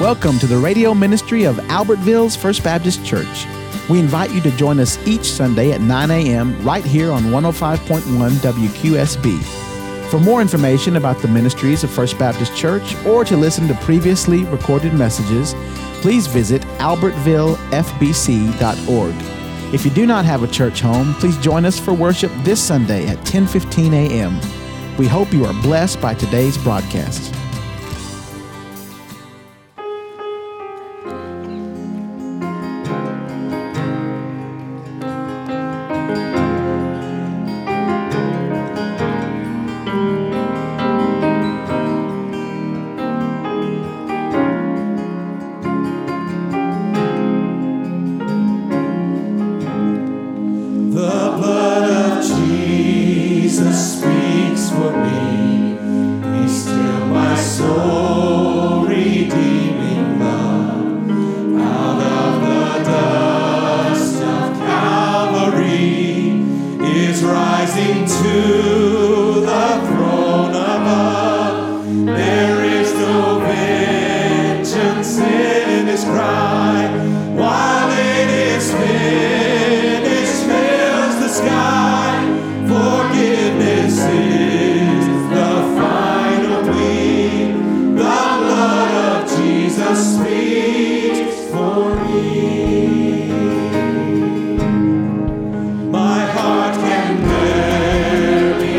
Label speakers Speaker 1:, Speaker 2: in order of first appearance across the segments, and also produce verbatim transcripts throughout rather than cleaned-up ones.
Speaker 1: Welcome to the radio ministry of Albertville's First Baptist Church. We invite you to join us each Sunday at nine a.m. right here on one oh five point one W Q S B. For more information about the ministries of First Baptist Church or to listen to previously recorded messages, please visit albertville f b c dot org. If you do not have a church home, please join us for worship this Sunday at ten fifteen a.m. We hope you are blessed by today's broadcast.
Speaker 2: My heart can barely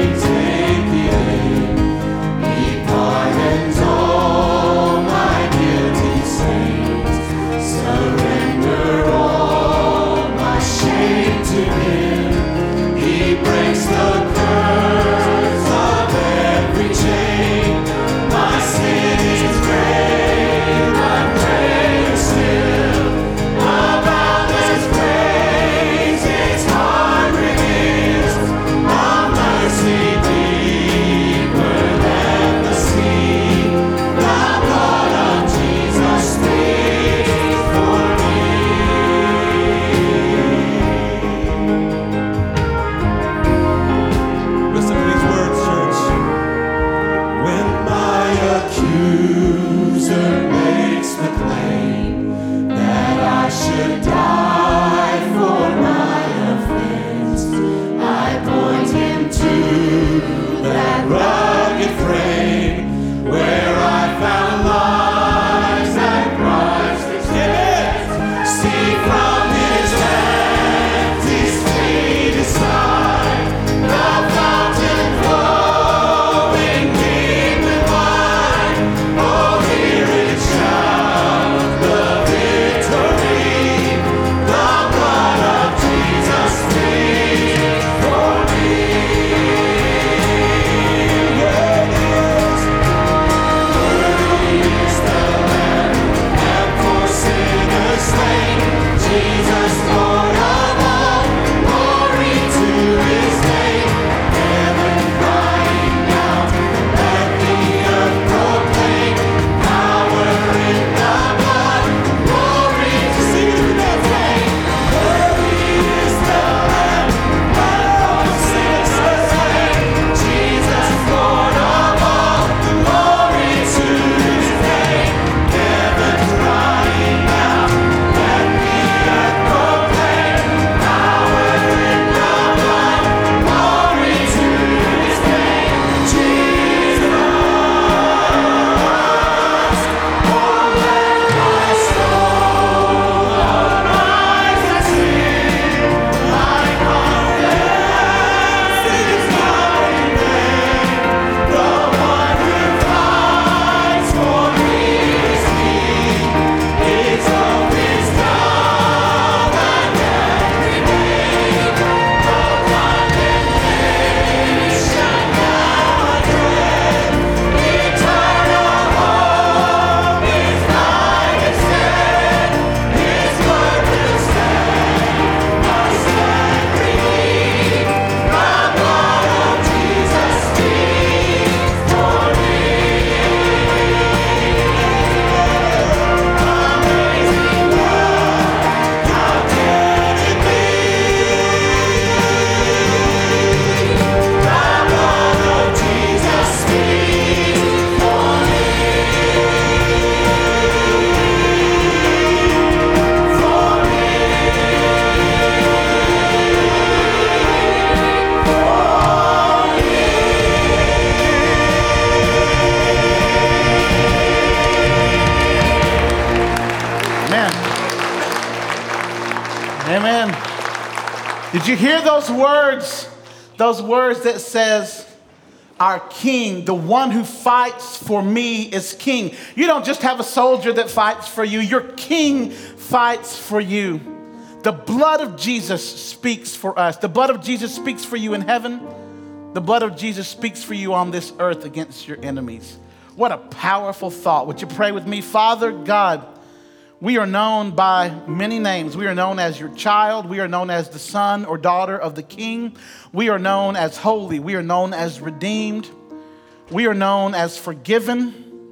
Speaker 1: Did you hear those words? Those words that says, our king, the one who fights for me is king. You don't just have a soldier that fights for you. Your king fights for you. The blood of Jesus speaks for us. The blood of Jesus speaks for you in heaven. The blood of Jesus speaks for you on this earth against your enemies. What a powerful thought. Would you pray with me? Father God, we are known by many names. We are known as your child. We are known as the son or daughter of the king. We are known as holy. We are known as redeemed. We are known as forgiven.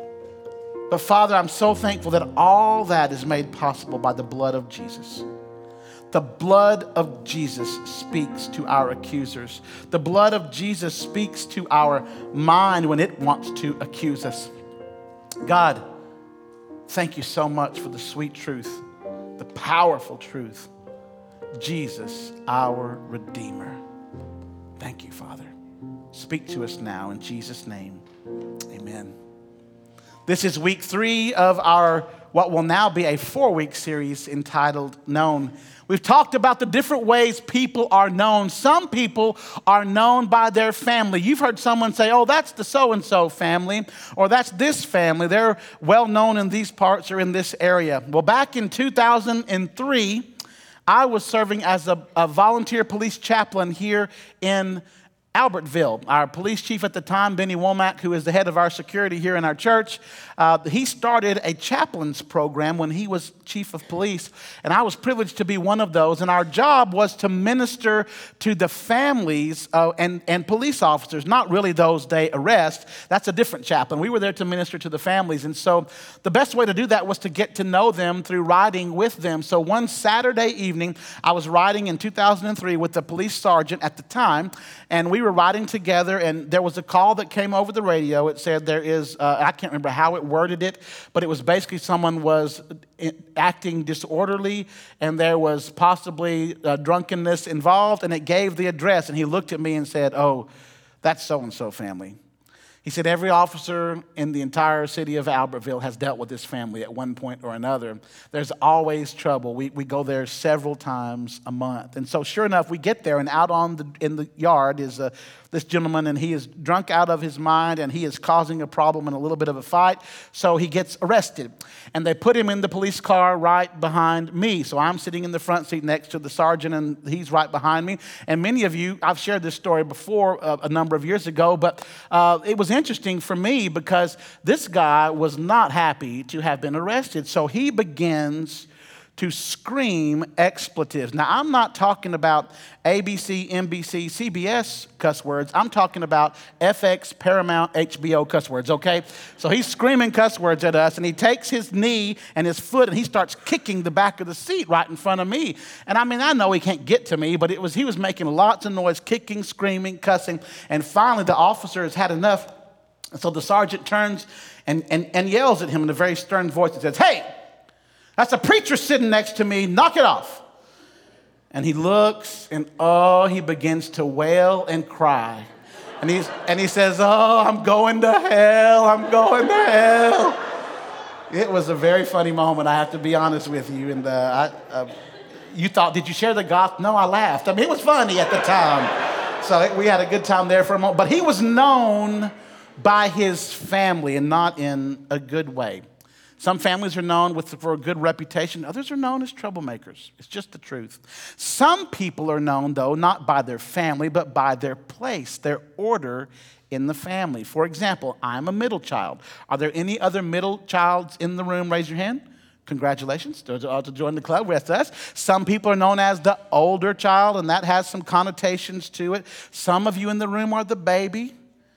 Speaker 1: But Father, I'm so thankful that all that is made possible by the blood of Jesus. The blood of Jesus speaks to our accusers. The blood of Jesus speaks to our mind when it wants to accuse us. God, thank you so much for the sweet truth, the powerful truth. Jesus, our Redeemer. Thank you, Father. Speak to us now in Jesus' name. Amen. This is week three of our, what will now be a four-week series entitled Known. We've talked about the different ways people are known. Some people are known by their family. You've heard someone say, oh, that's the so-and-so family, or that's this family. They're well known in these parts or in this area. Well, back in two thousand three, I was serving as a, a volunteer police chaplain here in Albertville. Our police chief at the time, Benny Womack, who is the head of our security here in our church, uh, he started a chaplains program when he was chief of police, and I was privileged to be one of those. And our job was to minister to the families uh, and, and police officers, not really those they arrest. That's a different chaplain. We were there to minister to the families. And so the best way to do that was to get to know them through riding with them. So one Saturday evening, I was riding in two thousand three with the police sergeant at the time, and we were riding together, and there was a call that came over the radio. It said there is, uh, I can't remember how it worded it, but it was basically someone was acting disorderly, and there was possibly uh, drunkenness involved, and it gave the address, and he looked at me and said, oh, that's so-and-so family. He said, every officer in the entire city of Albertville has dealt with this family at one point or another. There's always trouble. We we go there several times a month. And so sure enough, we get there, and out on the in the yard is uh, this gentleman, and he is drunk out of his mind, and he is causing a problem and a little bit of a fight. So he gets arrested, and they put him in the police car right behind me. So I'm sitting in the front seat next to the sergeant, and he's right behind me. And many of you, I've shared this story before uh, a number of years ago, but uh, it was interesting for me because this guy was not happy to have been arrested. So he begins to scream expletives. Now, I'm not talking about A B C, N B C, C B S cuss words. I'm talking about F X, Paramount, H B O cuss words, okay? So he's screaming cuss words at us, and he takes his knee and his foot, and he starts kicking the back of the seat right in front of me. And I mean, I know he can't get to me, but it was he was making lots of noise, kicking, screaming, cussing. And finally, the officer has had enough. So the sergeant turns and, and, and yells at him in a very stern voice and says, hey, that's a preacher sitting next to me. Knock it off. And he looks, and oh, he begins to wail and cry. And, he's, and he says, oh, I'm going to hell. I'm going to hell. It was a very funny moment, I have to be honest with you. And uh, I, uh, you thought, did you share the gospel? No, I laughed. I mean, it was funny at the time. So we had a good time there for a moment. But he was known by his family, and not in a good way. Some families are known with, for a good reputation. Others are known as troublemakers. It's just the truth. Some people are known, though, not by their family, but by their place, their order in the family. For example, I'm a middle child. Are there any other middle childs in the room? Raise your hand. Congratulations to, to join the club with us. Some people are known as the older child, and that has some connotations to it. Some of you in the room are the baby,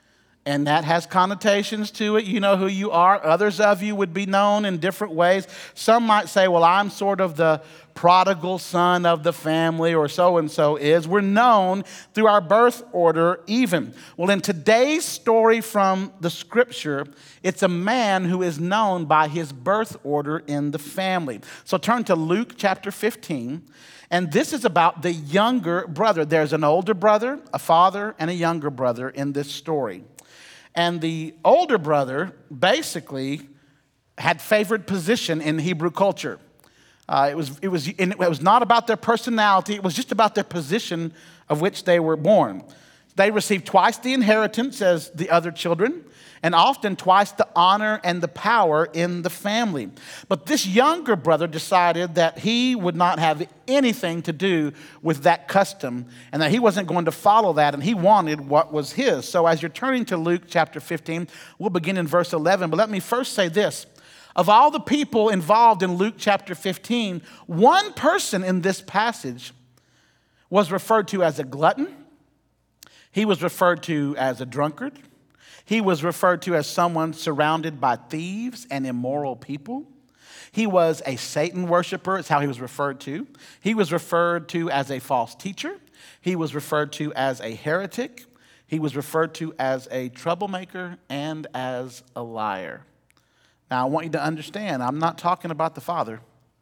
Speaker 1: and that has connotations to it. You know who you are. Others of you would be known in different ways. Some might say, well, I'm sort of the prodigal son of the family, or so-and-so is. We're known through our birth order even. Well, in today's story from the scripture, it's a man who is known by his birth order in the family. So turn to Luke chapter fifteen. And this is about the younger brother. There's an older brother, a father, and a younger brother in this story. And the older brother basically had favored position in Hebrew culture.
Speaker 2: Uh, it was, it was, and it was not about their personality. It was just about their position of which they were born. They received twice the inheritance as the other children, and often twice the honor and the power in the family. But this younger brother decided that he would not have anything to do with that custom and that he wasn't going to follow that, and he wanted what was his. So as you're turning to Luke chapter fifteen, we'll begin in verse eleven. But let me first say this. Of all the people involved in Luke chapter fifteen, one person in this passage was referred to as a glutton. He was referred to as a drunkard. He was referred to as someone surrounded by thieves and immoral people. He was a Satan worshiper, is how he was referred to. He was referred to as a false teacher. He was referred to as a heretic. He was referred to as a troublemaker and as a liar. Now, I want you to understand, I'm not talking about the father.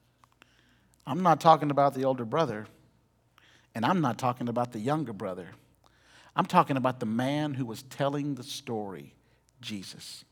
Speaker 2: I'm not talking about the older brother. And I'm not talking about the younger brother. I'm talking about the man who was telling the story, Jesus.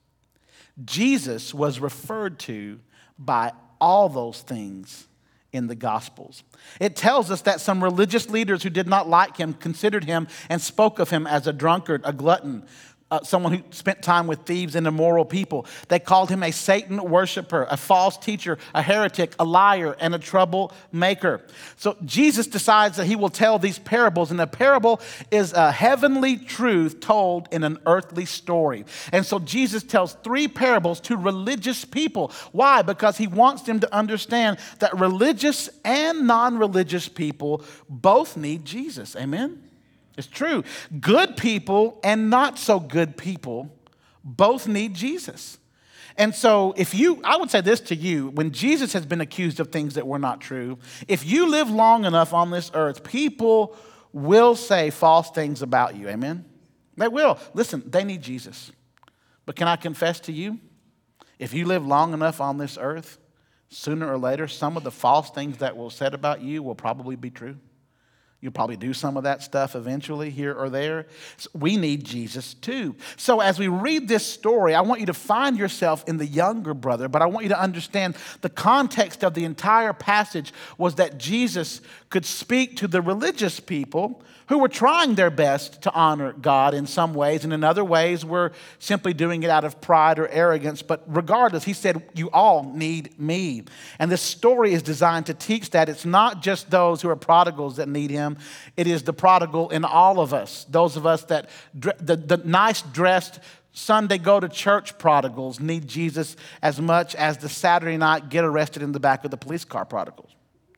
Speaker 2: Jesus was referred to by all those things in the Gospels. It tells us that some religious leaders who did not like him considered him and spoke of him as a drunkard, a glutton, Uh, someone who spent time with thieves and immoral people. They called him a Satan worshiper, a false teacher, a heretic, a liar, and a troublemaker. So Jesus decides that he will tell these parables, and a parable is a heavenly truth told in an earthly story. And so Jesus tells three parables to religious people. Why? Because he wants them to understand that religious and non-religious people both need Jesus. Amen? It's true. Good people and not so good people both need Jesus. And so if you, I would say this to you, when Jesus has been accused of things that were not true, if you live long enough on this earth, people will say false things about you. Amen? They will. Listen, they need Jesus. But can I confess to you, if you live long enough on this earth, sooner or later, some of the false things that will said about you will probably be true. You'll probably do some of that stuff eventually here or there. So we need Jesus too. So as we read this story, I want you to find yourself in the younger brother, but I want you to understand the context of the entire passage was that Jesus could speak to the religious people who were trying their best to honor God in some ways, and in other ways were simply doing it out of pride or arrogance. But regardless, he said, you all need me. And this story is designed to teach that it's not just those who are prodigals that need him. It is the prodigal in all of us. Those of us that, the, the nice dressed Sunday go to church prodigals need Jesus as much as the Saturday night get arrested in the back of the police car prodigals.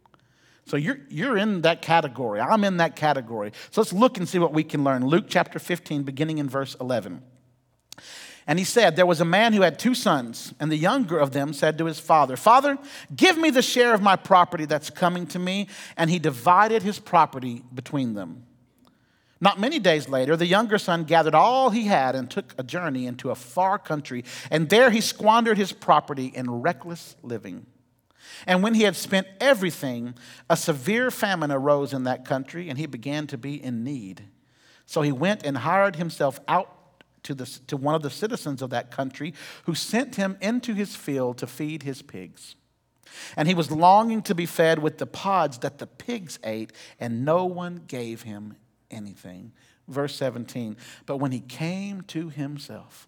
Speaker 2: So you're, you're in that category. I'm in that category. So let's look and see what we can learn. Luke chapter fifteen, beginning in verse eleven. And he said, there was a man who had two sons, and the younger of them said to his father, Father, give me the share of my property that's coming to me. And he divided his property between them. Not many days later, the younger son gathered all he had and took a journey into a far country. And there he squandered his property in reckless living. And when he had spent everything, a severe famine arose in that country, and he began to be in need. So he went and hired himself out to, the, to one of the citizens of that country, who sent him into his field to feed his pigs. And he was longing to be fed with the pods that the pigs ate, and no one gave him anything. Verse seventeen, but when he came to himself,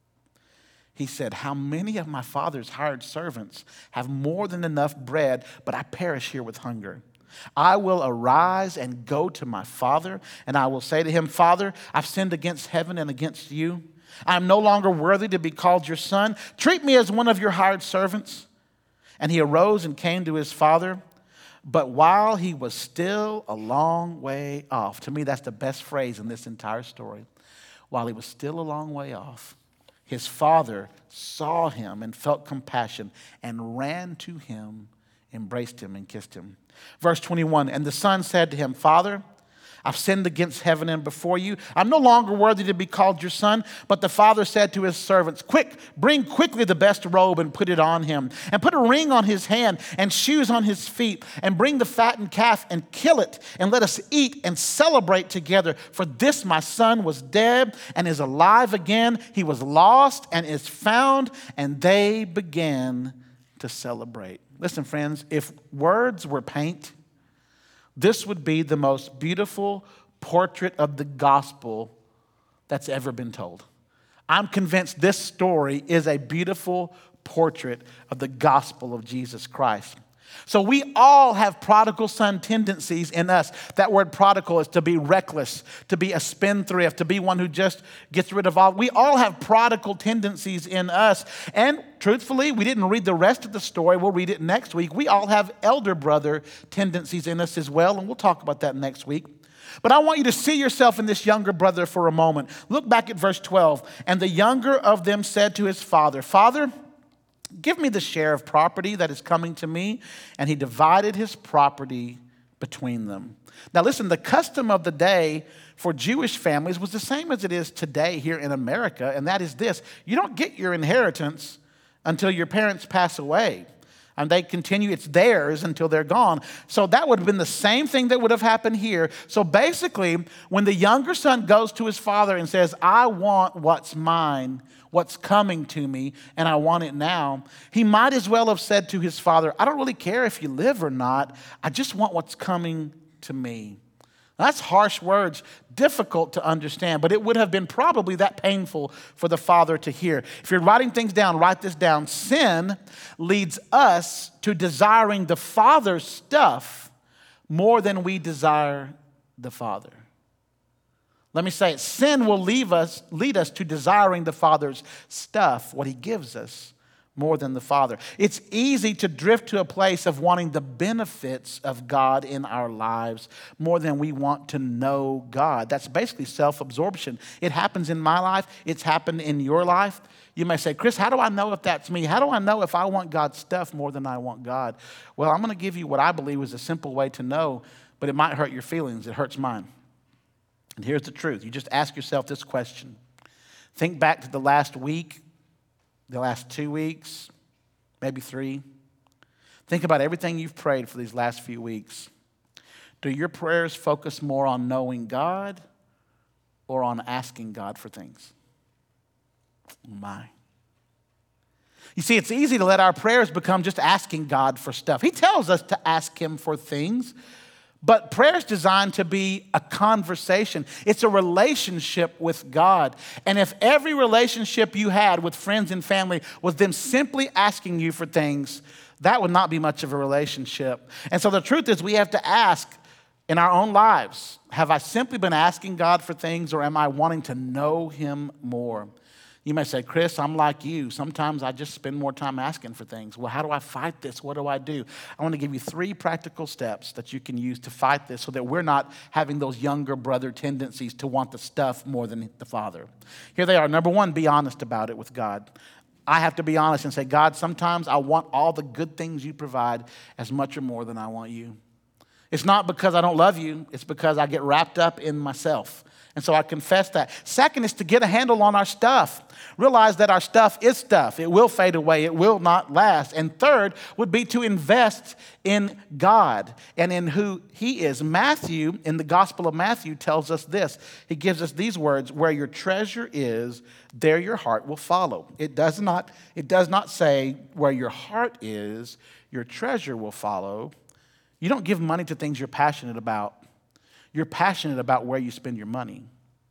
Speaker 2: he said, how many of my father's hired servants have more than enough bread, but I perish here with hunger? I will arise and go to my father, and I will say to him, Father, I've sinned against heaven and against you. I am no longer worthy to be called your son. Treat me as one of your hired servants. And he arose and came to his father. But while he was still a long way off, to me that's the best phrase in this entire story. While he was still a long way off, his father saw him and felt compassion and ran to him, embraced him, and kissed him. Verse twenty-one, and the son said to him, Father, I've sinned against heaven and before you. I'm no longer worthy to be called your son. But the father said to his servants, quick, bring quickly the best robe and put it on him. And put a ring on his hand and shoes on his feet. And bring the fattened calf and kill it. And let us eat and celebrate together. For this my son was dead and is alive again. He was lost and is found. And they began to celebrate. Listen, friends, if words were paint, this would be the most beautiful portrait of the gospel that's ever been told. I'm convinced this story is a beautiful portrait of the gospel of Jesus Christ. So we all have prodigal son tendencies in us. That word prodigal is to be reckless, to be a spendthrift, to be one who just gets rid of all. We all have prodigal tendencies in us. And truthfully, we didn't read the rest of the story. We'll read it next week. We all have elder brother tendencies in us as well, and we'll talk about that next week. But I want you to see yourself in this younger brother for a moment. Look back at verse twelve. And the younger of them said to his father, Father, give me the share of property that is coming to me. And he divided his property between them. Now listen, the custom of the day for Jewish families was the same as it is today here in America. And that is this: you don't get your inheritance until your parents pass away. And they continue, it's theirs until they're gone. So that would have been the same thing that would have happened here. So basically, when the younger son goes to his father and says, I want what's mine, what's coming to me, and I want it now, he might as well have said to his father, I don't really care if you live or not. I just want what's coming to me. That's harsh words, difficult to understand, but it would have been probably that painful for the father to hear. If you're writing things down, write this down. Sin leads us to desiring the Father's stuff more than we desire the Father. Let me say it. Sin will leave us, lead us to desiring the Father's stuff, what He gives us, more than the Father. It's easy to drift to a place of wanting the benefits of God in our lives more than we want to know God. That's basically self-absorption. It happens in my life. It's happened in your life. You may say, Chris, how do I know if that's me? How do I know if I want God's stuff more than I want God? Well, I'm going to give you what I believe is a simple way to know, but it might hurt your feelings. It hurts mine. And here's the truth. You just ask yourself this question. Think back to the last week, the last two weeks, maybe three. Think about everything you've prayed for these last few weeks. Do your prayers focus more on knowing God or on asking God for things? Oh my. You see, it's easy to let our prayers become just asking God for stuff. He tells us to ask Him for things. But prayer is designed to be a conversation. It's a relationship with God. And if every relationship you had with friends and family was them simply asking you for things, that would not be much of a relationship. And so the truth is we have to ask in our own lives, have I simply been asking God for things, or am I wanting to know Him more? You may say, Chris, I'm like you. Sometimes I just spend more time asking for things. Well, how do I fight this? What do I do? I want to give you three practical steps that you can use to fight this so that we're not having those younger brother tendencies to want the stuff more than the Father. Here they are. Number one, be honest about it with God. I have to be honest and say, God, sometimes I want all the good things you provide as much or more than I want you. It's not because I don't love you. It's because I get wrapped up in myself. And so I confess that. Second is to get a handle on our stuff. Realize that our stuff is stuff. It will fade away. It will not last. And third would be to invest in God and in who He is. Matthew, in the Gospel of Matthew, tells us this. He gives us these words: where your treasure is, there your heart will follow. It does not, it does not say where your heart is, your treasure will follow. You don't give money to things you're passionate about. You're passionate about where you spend your money.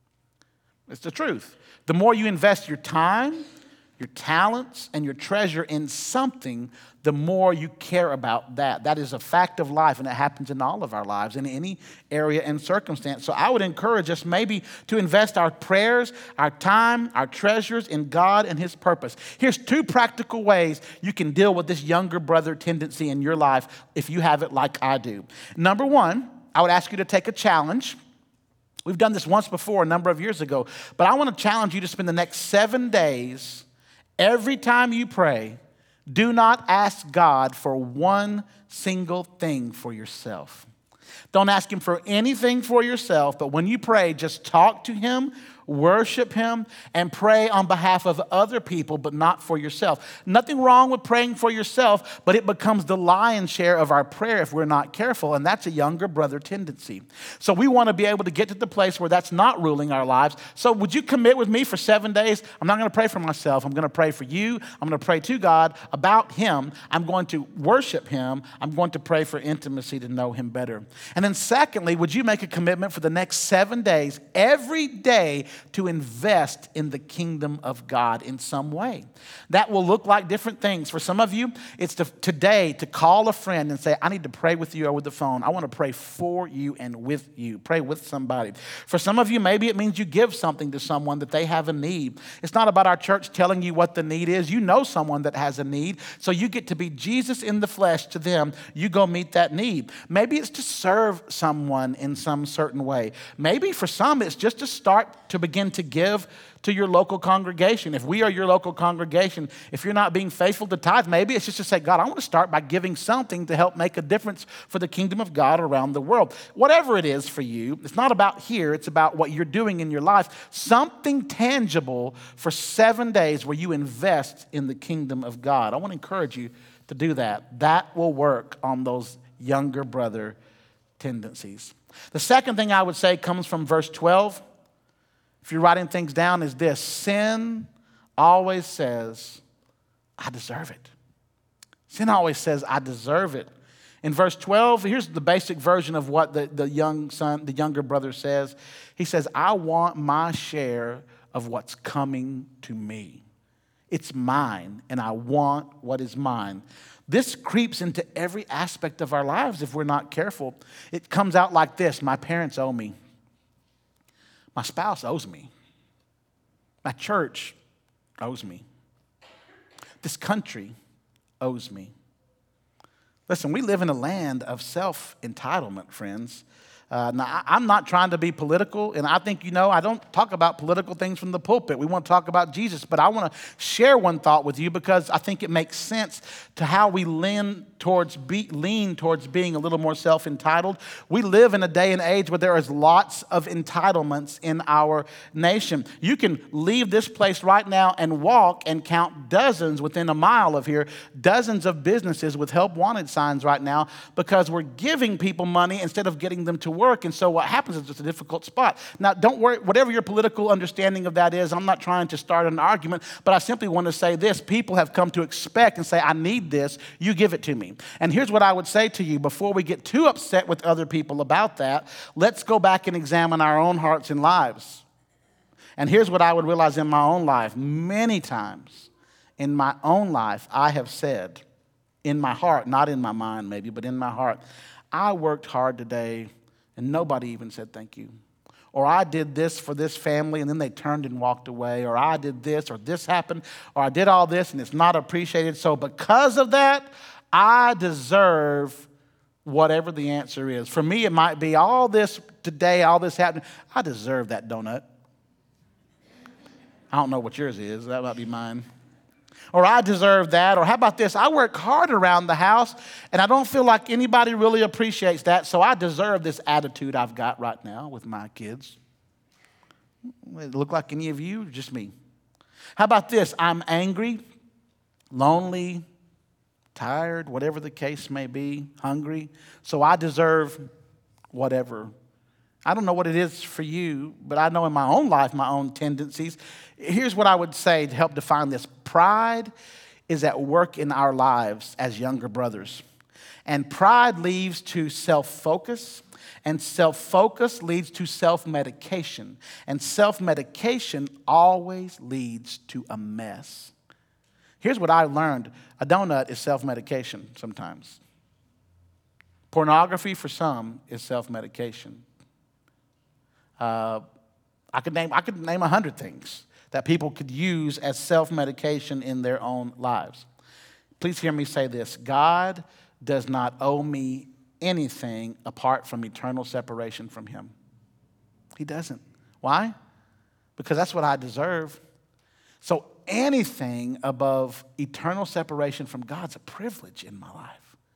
Speaker 2: It's the truth. The more you invest your time, your talents, and your treasure in something, the more you care about that. That is a fact of life, and it happens in all of our lives, in any area and circumstance. So I would encourage us maybe to invest our prayers, our time, our treasures in God and His purpose. Here's two practical ways you can deal with this younger brother tendency in your life if you have it like I do. Number one, I would ask you to take a challenge. We've done this once before a number of years ago, but I want to challenge you to spend the next seven days, every time you pray, do not ask God for one single thing for yourself. Don't ask Him for anything for yourself, but when you pray, just talk to Him worship him, and pray on behalf of other people, but not for yourself. Nothing wrong with praying for yourself, but it becomes the lion's share of our prayer if we're not careful, and that's a younger brother tendency. So we want to be able to get to the place where that's not ruling our lives. So would you commit with me for seven days? I'm not going to pray for myself. I'm going to pray for you. I'm going to pray to God about him. I'm going to worship him. I'm going to pray for intimacy to know him better. And then secondly, would you make a commitment for the next seven days, every day, to invest in the kingdom of God in some way? That will look like different things. For some of you, it's to, today to call a friend and say, I need to pray with you over the phone. I want to pray for you and with you. Pray with somebody. For some of you, maybe it means you give something to someone that they have a need. It's not about our church telling you what the need is. You know someone that has a need, so you get to be Jesus in the flesh to them. You go meet that need. Maybe it's to serve someone in some certain way. Maybe for some, it's just to start to begin to give to your local congregation. If we are your local congregation, if you're not being faithful to tithe, maybe it's just to say, God, I want to start by giving something to help make a difference for the kingdom of God around the world. Whatever it is for you, it's not about here, it's about what you're doing in your life. Something tangible for seven days where you invest in the kingdom of God. I want to encourage you to do that. That will work on those younger brother tendencies. The second thing I would say comes from verse twelve. If you're writing things down, is this: sin always says, I deserve it. Sin always says, I deserve it. In verse twelve, here's the basic version of what the, the young son, the younger brother says. He says, I want my share of what's coming to me. It's mine, and I want what is mine. This creeps into every aspect of our lives if we're not careful. It comes out like this: my parents owe me. My spouse owes me. My church owes me. This country owes me. Listen, we live in a land of self-entitlement, friends. Uh, now, I'm not trying to be political, and I think, you know, I don't talk about political things from the pulpit. We want to talk about Jesus, but I want to share one thought with you because I think it makes sense to how we lean towards, be, lean towards being a little more self-entitled. We live in a day and age where there is lots of entitlements in our nation. You can leave this place right now and walk and count dozens within a mile of here, dozens of businesses with help wanted signs right now because we're giving people money instead of getting them to work. And so what happens is it's a difficult spot. Now, don't worry, whatever your political understanding of that is, I'm not trying to start an argument, but I simply want to say this: people have come to expect and say, I need this, you give it to me. And here's what I would say to you before we get too upset with other people about that. Let's go back and examine our own hearts and lives. And here's what I would realize in my own life. Many times in my own life, I have said in my heart, not in my mind maybe, but in my heart, I worked hard today and nobody even said thank you. Or I did this for this family and then they turned and walked away. Or I did this, or this happened, or I did all this and it's not appreciated. So because of that, I deserve whatever the answer is. For me, it might be all this today, all this happened. I deserve that donut. I don't know what yours is. That might be mine. Or I deserve that. Or how about this? I work hard around the house, and I don't feel like anybody really appreciates that, so I deserve this attitude I've got right now with my kids. It look like any of you? Just me. How about this? I'm angry, lonely, tired, whatever the case may be, hungry, so I deserve whatever. I don't know what it is for you, but I know in my own life, my own tendencies. Here's what I would say to help define this. Pride is at work in our lives as younger brothers. And pride leads to self-focus, and self-focus leads to self-medication. And self-medication always leads to a mess. Here's what I learned. A donut is self-medication sometimes. Pornography for some is self-medication. Uh, I could name I could name a hundred things that people could use as self-medication in their own lives. Please hear me say this: God does not owe me anything apart from eternal separation from Him. He doesn't. Why? Because that's what I deserve. So anything above eternal separation from God's a privilege in my life.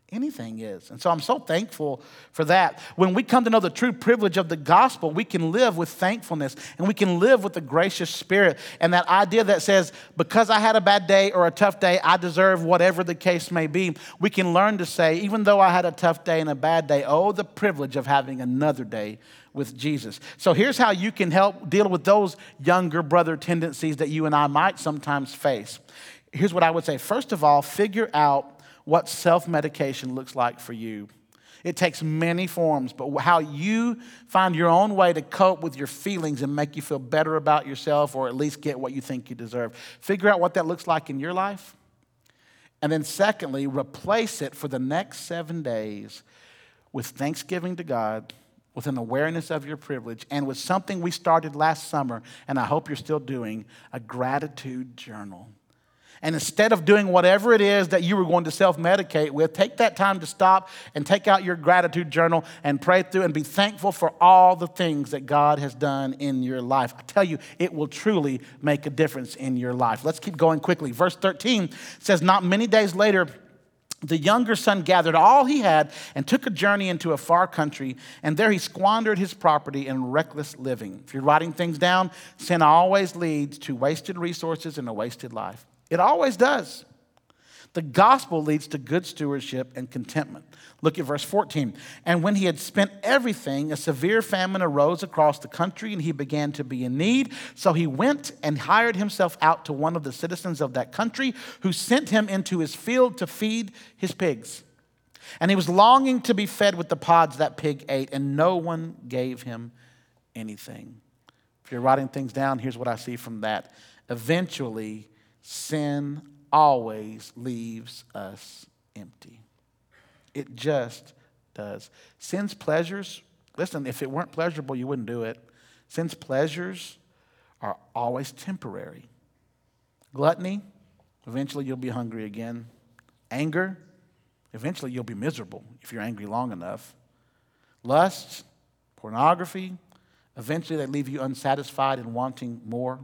Speaker 2: Anything is. And so I'm so thankful for that. When we come to know the true privilege of the gospel, we can live with thankfulness and we can live with a gracious spirit. And that idea that says, because I had a bad day or a tough day, I deserve whatever the case may be. We can learn to say, even though I had a tough day and a bad day, oh, the privilege of having another day with Jesus. So here's how you can help deal with those younger brother tendencies that you and I might sometimes face. Here's what I would say. First of all, figure out what self-medication looks like for you. It takes many forms, but how you find your own way to cope with your feelings and make you feel better about yourself, or at least get what you think you deserve. Figure out what that looks like in your life. And then secondly, replace it for the next seven days with thanksgiving to God, with an awareness of your privilege, and with something we started last summer, and I hope you're still doing, a gratitude journal. And instead of doing whatever it is that you were going to self-medicate with, take that time to stop and take out your gratitude journal and pray through and be thankful for all the things that God has done in your life. I tell you, it will truly make a difference in your life. Let's keep going quickly. Verse thirteen says, not many days later, the younger son gathered all he had and took a journey into a far country, and there he squandered his property in reckless living. If you're writing things down, sin always leads to wasted resources and a wasted life. It always does. The gospel leads to good stewardship and contentment. Look at verse fourteen. And when he had spent everything, a severe famine arose across the country, and he began to be in need. So he went and hired himself out to one of the citizens of that country, who sent him into his field to feed his pigs. And he was longing to be fed with the pods that pig ate, and no one gave him anything. If you're writing things down, here's what I see from that. Eventually, sin always leaves us empty. It just does. Sin's pleasures, listen, if it weren't pleasurable, you wouldn't do it. Sin's pleasures are always temporary. Gluttony, eventually you'll be hungry again. Anger, eventually you'll be miserable if you're angry long enough. Lust, pornography, eventually they leave you unsatisfied and wanting more.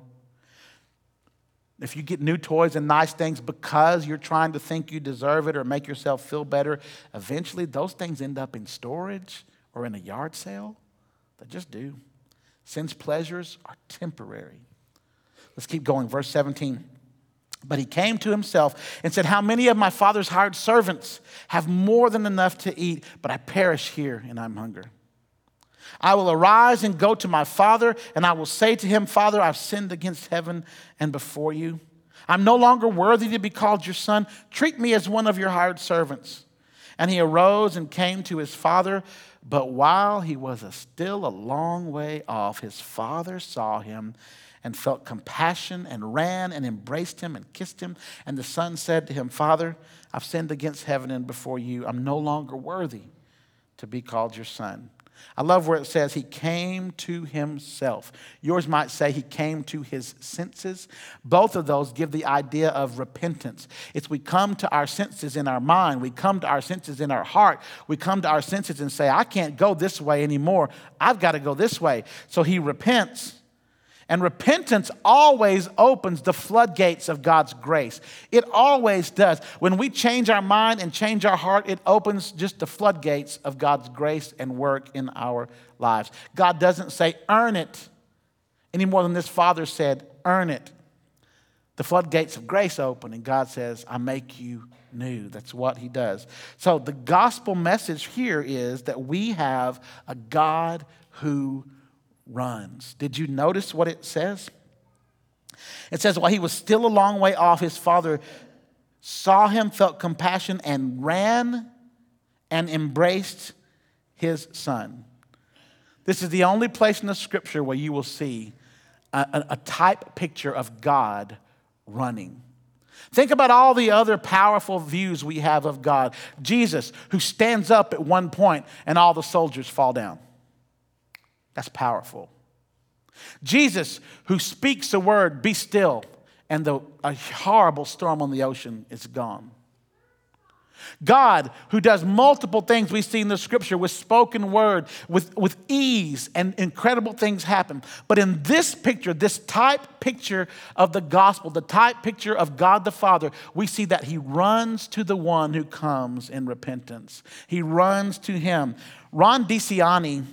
Speaker 2: If you get new toys and nice things because you're trying to think you deserve it or make yourself feel better, eventually those things end up in storage or in a yard sale. They just do. Sin's pleasures are temporary. Let's keep going. Verse seventeen. But he came to himself and said, how many of my father's hired servants have more than enough to eat, but I perish here and I'm hungry? I will arise and go to my father, and I will say to him, Father, I've sinned against heaven and before you. I'm no longer worthy to be called your son. Treat me as one of your hired servants. And he arose and came to his father. But while he was a still a long way off, his father saw him and felt compassion and ran and embraced him and kissed him. And the son said to him, Father, I've sinned against heaven and before you. I'm no longer worthy to be called your son. I love where it says he came to himself. Yours might say he came to his senses. Both of those give the idea of repentance. It's we come to our senses in our mind. We come to our senses in our heart. We come to our senses and say, I can't go this way anymore. I've got to go this way. So he repents. And repentance always opens the floodgates of God's grace. It always does. When we change our mind and change our heart, it opens just the floodgates of God's grace and work in our lives. God doesn't say, earn it, any more than this father said, earn it. The floodgates of grace open, and God says, I make you new. That's what he does. So the gospel message here is that we have a God who runs. Did you notice what it says? It says, while he was still a long way off, his father saw him, felt compassion, and ran and embraced his son. This is the only place in the scripture where you will see a, a, a type picture of God running. Think about all the other powerful views we have of God. Jesus, who stands up at one point and all the soldiers fall down. That's powerful. Jesus, who speaks a word, be still, and the, a horrible storm on the ocean is gone. God, who does multiple things we see in the scripture with spoken word, with, with ease, and incredible things happen. But in this picture, this type picture of the gospel, the type picture of God the Father, we see that he runs to the one who comes in repentance. He runs to him. Ron DeCiani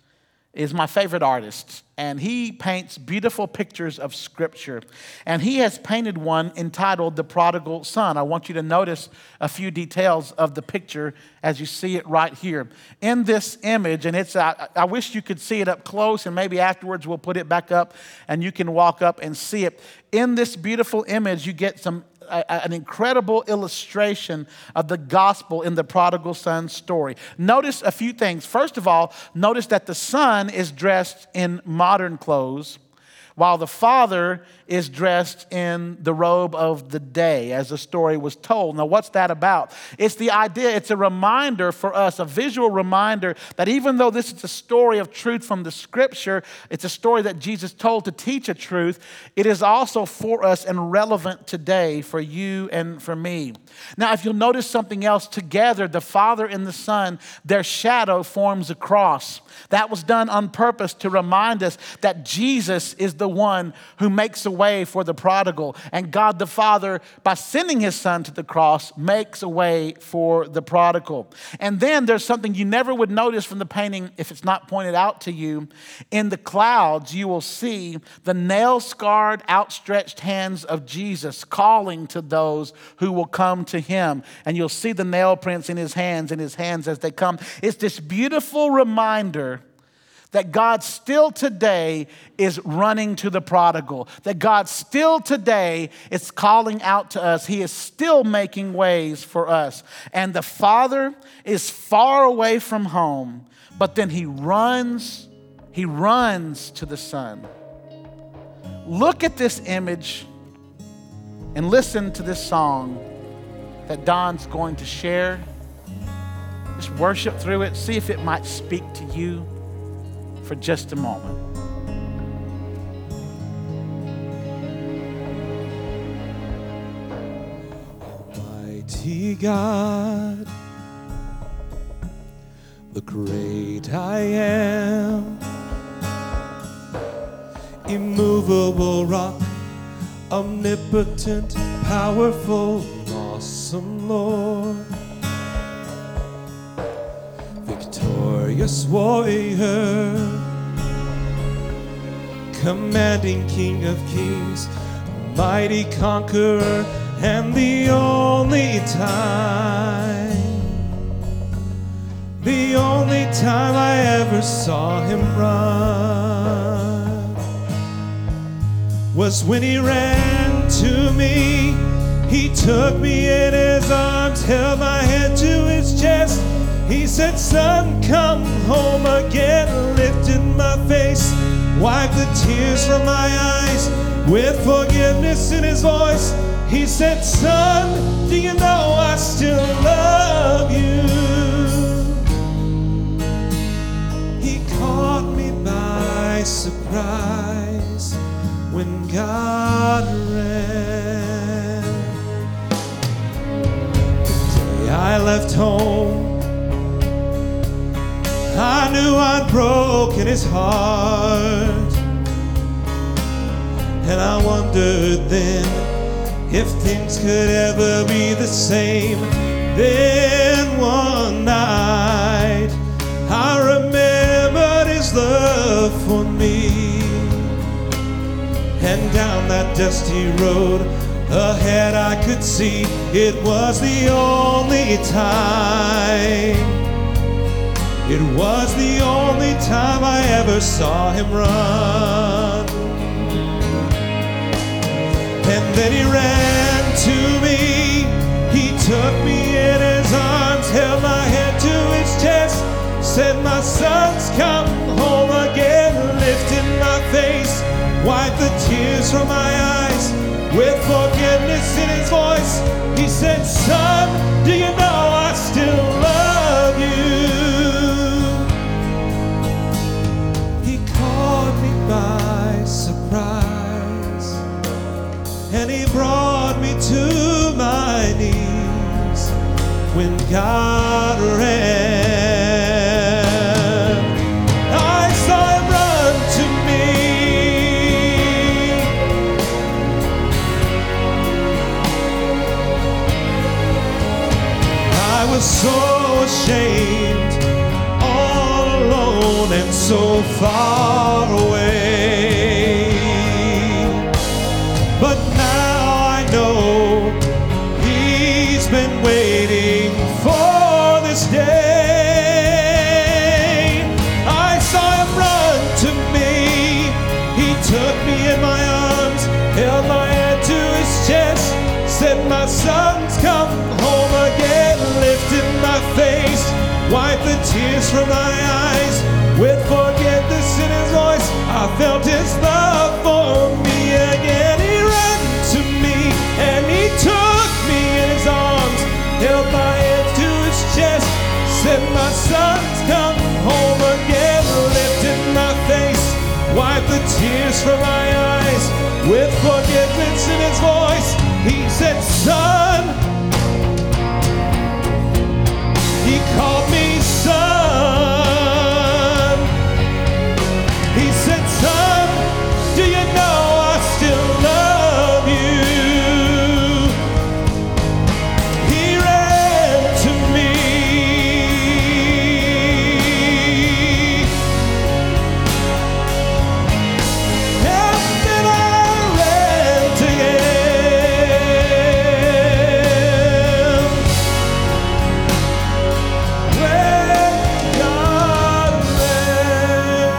Speaker 2: is my favorite artist, and he paints beautiful pictures of Scripture. And he has painted one entitled The Prodigal Son. I want you to notice a few details of the picture as you see it right here. In this image, and it's I, I wish you could see it up close, and maybe afterwards we'll put it back up and you can walk up and see it. In this beautiful image, you get some an incredible illustration of the gospel in the prodigal son story. Notice a few things. First of all, notice that the son is dressed in modern clothes, while the father is dressed in the robe of the day, as the story was told. Now, what's that about? It's the idea, it's a reminder for us, a visual reminder that even though this is a story of truth from the scripture, it's a story that Jesus told to teach a truth, it is also for us and relevant today for you and for me. Now, if you'll notice something else, together, the Father and the Son, their shadow forms a cross. That was done on purpose to remind us that Jesus is the one who makes a way for the prodigal. And God the Father, by sending his son to the cross, makes a way for the prodigal. And then there's something you never would notice from the painting if it's not pointed out to you. In the clouds, you will see the nail-scarred, outstretched hands of Jesus calling to those who will come to him. And you'll see the nail prints in his hands, in his hands as they come. It's this beautiful reminder that God still today is running to the prodigal, that God still today is calling out to us. He is still making ways for us. And the Father is far away from home, but then he runs, he runs to the Son. Look at this image and listen to this song that Don's going to share. Just worship through it, see if it might speak to you for just a moment.
Speaker 3: Almighty God, the great I am, immovable rock, omnipotent, powerful, awesome Lord, victorious warrior, commanding King of kings, mighty conqueror, and the only time, the only time I ever saw him run was when he ran to me. He took me in his arms, held my head to his chest. He said, son, come home again. Lifted my face, wiped the tears from my eyes, with forgiveness in his voice. He said, son, do you know I still love you? He caught me by surprise when God ran. The day I left home, I knew I'd broken his heart, and I wondered then if things could ever be the same. Then one night I remembered his love for me, and down that dusty road ahead I could see it was the only time. It was the only time I ever saw him run. And then he ran to me. He took me in his arms, held my head to his chest, said, my son's come home again. Lifted my face, wiped the tears from my eyes, with forgiveness in his voice. He said, son, do you know I still love you? By surprise, and he brought me to my knees when God ran. I saw him run to me. I was so ashamed, all alone and so far away. But now I know he's been waiting for this day. I saw him run to me. He took me in my arms, held my head to his chest, said, my son's come home again, lifted my face, wiped the tears from my eyes. With forgiveness in his voice, I felt his love for me again. He ran to me and he took me in his arms, held my head to his chest, said, my son's come home again, lifted my face, wiped the tears from my eyes. With forgiveness in his voice, he said, son. He called me son. He said, son, do you know I still love you? He ran to me. And then I ran to him. When God ran.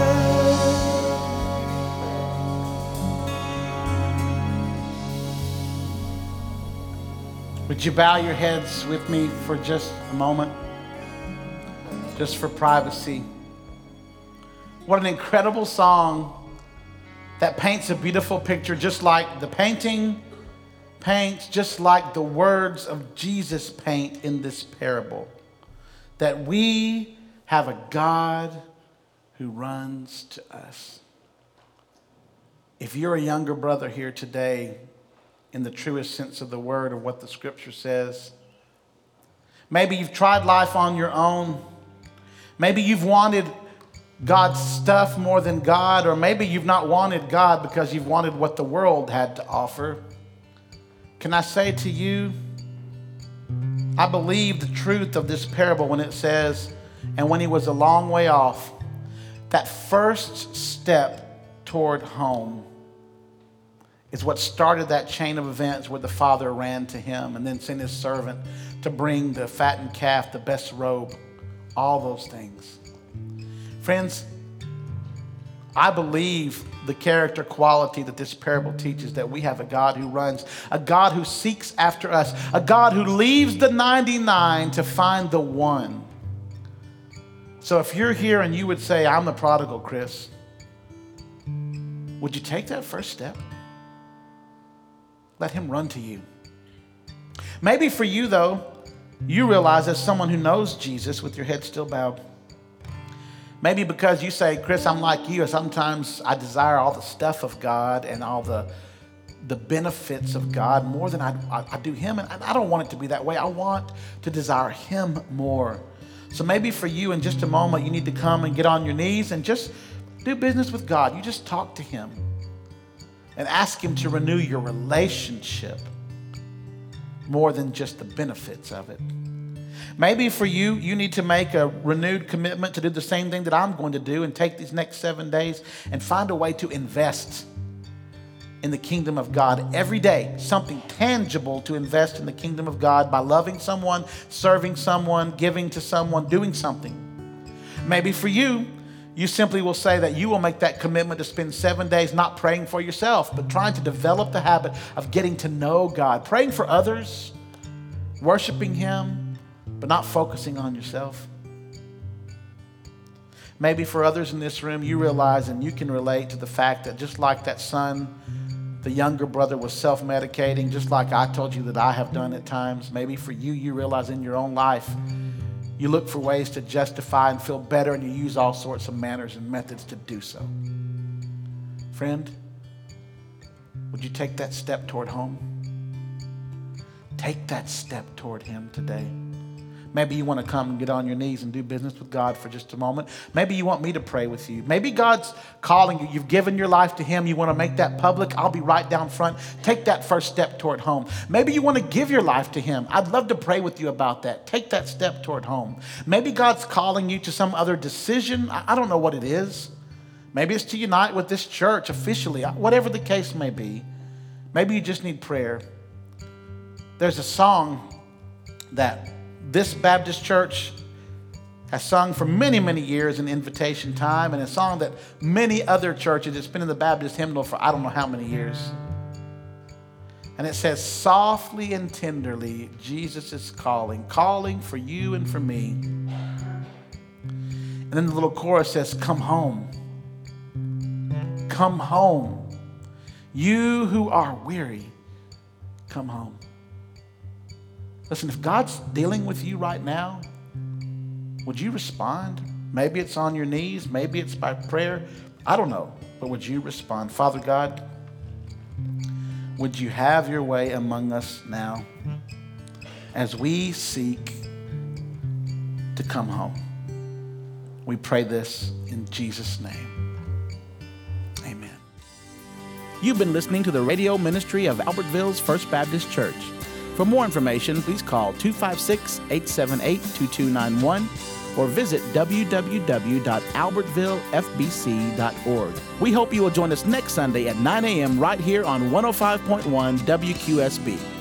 Speaker 2: Would you bow your heads with me for just a moment? Just for privacy. What an incredible song that paints a beautiful picture, just like the painting paints, just like the words of Jesus paint in this parable. That we have a God who runs to us. If you're a younger brother here today, in the truest sense of the word of what the scripture says, maybe you've tried life on your own. Maybe you've wanted God's stuff more than God, or maybe you've not wanted God because you've wanted what the world had to offer. Can I say to you, I believe the truth of this parable when it says, and when he was a long way off, that first step toward home is what started that chain of events where the father ran to him and then sent his servant to bring the fattened calf, the best robe, all those things. Friends, I believe the character quality that this parable teaches, that we have a God who runs, a God who seeks after us, a God who leaves the ninety-nine to find the one. So if you're here and you would say, I'm the prodigal, Chris, would you take that first step? Let him run to you. Maybe for you, though, you realize as someone who knows Jesus with your head still bowed, maybe because you say, Chris, I'm like you. Sometimes I desire all the stuff of God and all the, the benefits of God more than I, I, I do him. And I don't want it to be that way. I want to desire him more. So maybe for you in just a moment, you need to come and get on your knees and just do business with God. You just talk to him and ask him to renew your relationship more than just the benefits of it. Maybe for you, you need to make a renewed commitment to do the same thing that I'm going to do and take these next seven days and find a way to invest in the kingdom of God every day, something tangible to invest in the kingdom of God by loving someone, serving someone, giving to someone, doing something. Maybe for you, you simply will say that you will make that commitment to spend seven days not praying for yourself, but trying to develop the habit of getting to know God, praying for others, worshiping him, but not focusing on yourself. Maybe for others in this room, you realize and you can relate to the fact that just like that son, the younger brother was self-medicating, just like I told you that I have done at times. Maybe for you, you realize in your own life, you look for ways to justify and feel better, and you use all sorts of manners and methods to do so. Friend, would you take that step toward home? Take that step toward him today. Maybe you want to come and get on your knees and do business with God for just a moment. Maybe you want me to pray with you. Maybe God's calling you. You've given your life to him. You want to make that public. I'll be right down front. Take that first step toward home. Maybe you want to give your life to him. I'd love to pray with you about that. Take that step toward home. Maybe God's calling you to some other decision. I don't know what it is. Maybe it's to unite with this church officially. Whatever the case may be. Maybe you just need prayer. There's a song that this Baptist church has sung for many, many years in invitation time, and a song that many other churches, it's been in the Baptist hymnal for I don't know how many years. And it says, softly and tenderly, Jesus is calling, calling for you and for me. And then the little chorus says, come home. Come home. You who are weary, come home. Listen, if God's dealing with you right now, would you respond? Maybe it's on your knees. Maybe it's by prayer. I don't know. But would you respond? Father God, would you have your way among us now as we seek to come home? We pray this in Jesus' name. Amen.
Speaker 1: You've been listening to the radio ministry of Albertville's First Baptist Church. For more information, please call two five six, eight seven eight, two two nine one or visit w w w dot albertville f b c dot org. We hope you will join us next Sunday at nine a.m. right here on one oh five point one W Q S B.